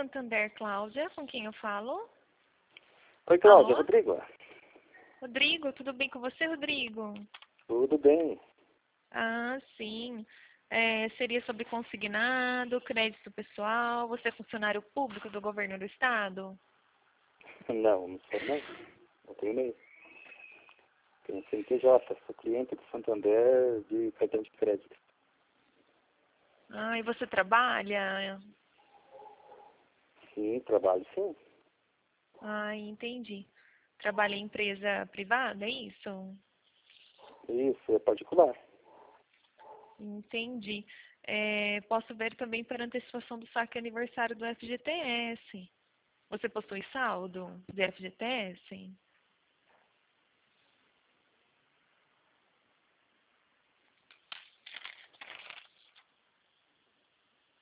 Santander, Cláudia, com quem eu falo? Oi, Cláudia, Alô? Rodrigo. Rodrigo, tudo bem com você, Rodrigo? Tudo bem? Ah, sim. Seria sobre consignado, crédito pessoal, você é funcionário público do governo do estado? Não, não sou não. Não tenho nem. Tenho CNPJ, sou cliente do Santander de cartão de crédito. Ah, e você trabalha? Sim, trabalho sim. Ah, entendi. Trabalha em empresa privada, é isso? Isso, é particular. Entendi. Posso ver também para antecipação do saque aniversário do FGTS. Você possui saldo do FGTS?